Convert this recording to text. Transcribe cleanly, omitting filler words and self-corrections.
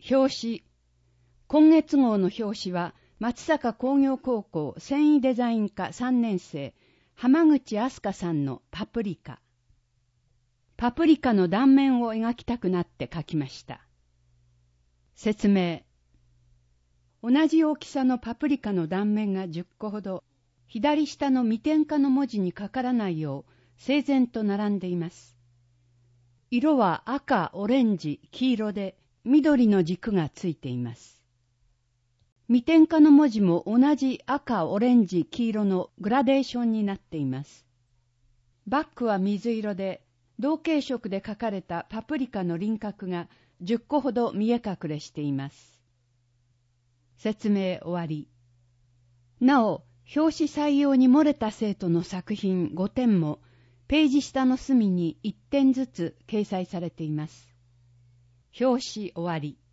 表紙。今月号の表紙は、松阪工業高校繊維デザイン科3年生、浜口明日香さんのパプリカ。パプリカの断面を描きたくなって描きました。説明。同じ大きさのパプリカの断面が10個ほど、左下の未点化の文字にかからないよう、整然と並んでいます。色は赤、オレンジ、黄色で、緑の軸がついています。未点化の文字も同じ赤、オレンジ、黄色のグラデーションになっています。バックは水色で、同系色で描かれたパプリカの輪郭が10個ほど見え隠れしています。説明終わり。なお、表紙採用に漏れた生徒の作品5点も、ページ下の隅に1点ずつ掲載されています。表紙終わり。